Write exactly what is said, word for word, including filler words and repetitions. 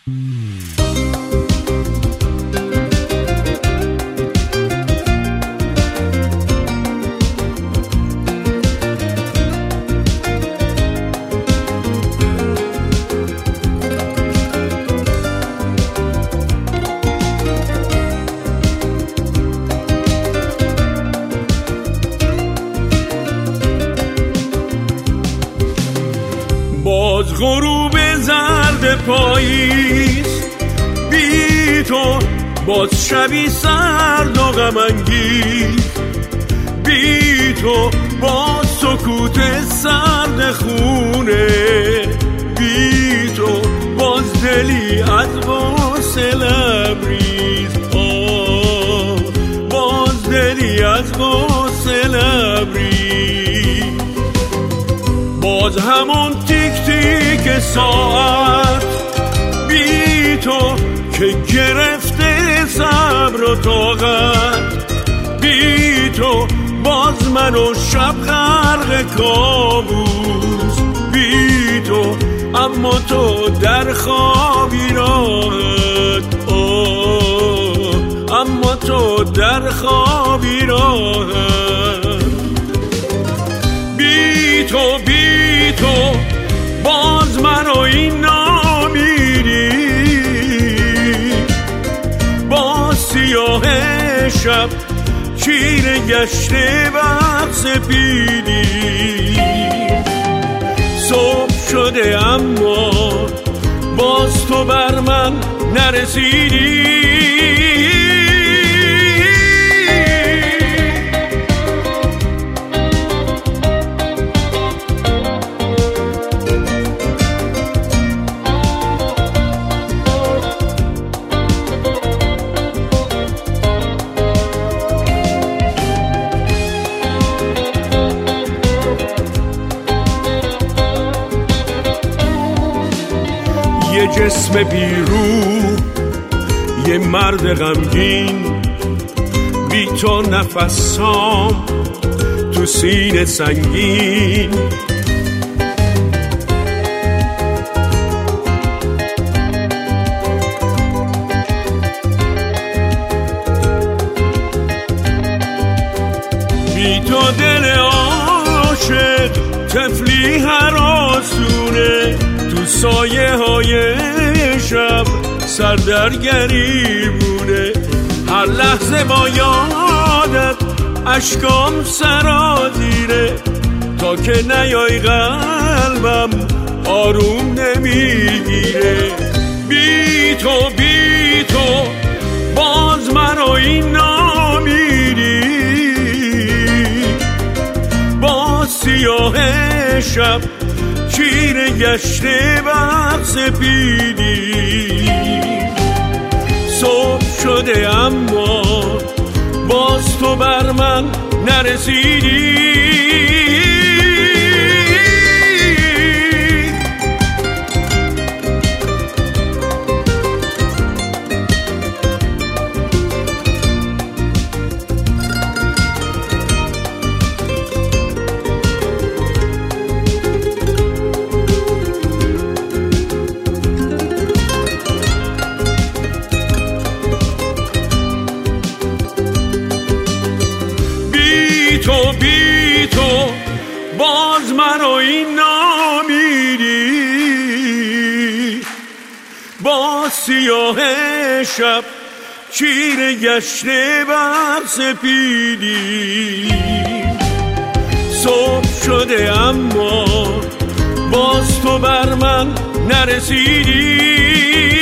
باز غروب زرد پاییز بی تو، باز شبی سرد و غم انگیز بی تو، باز سکوت سرد خونه بی تو، باز دلی از غصه لبریز، آه باز دلی از غصه لبریز. باز همون تیک تیک ساعت بی تو که گرفته صبر و طاقت بی تو، باز من و شب غرق کابوس بی تو، اما تو در خوابی راحت، آه اما تو در خوابی راحت. بی تو بی تو باز منو این نامیری، باز سیاه شب چیره گشته بر سپیدی. صبح شده اما باز تو بر من نرسیدی. یه جسم بیرو، یه مرد غمگین، بی تو نفسام تو سینه سنگین. بی تو دل عاشق طفلی هراسونه، تو سایه های شب سردرگری بوده. هر لحظه با یادت اشکام سرازیره، تا که نیای قلبم آروم نمیگیره. بی تو بی تو باز منو این نامیری، باز سیاه شب چیره گشته بر سپیدی. صبح شده اما باز تو بر من نرسیدی. تو بی تو باز منو این نامیری، باز سیاه شب چیره گشته بر سپیدی. صبح شده اما باز تو بر من نرسیدی.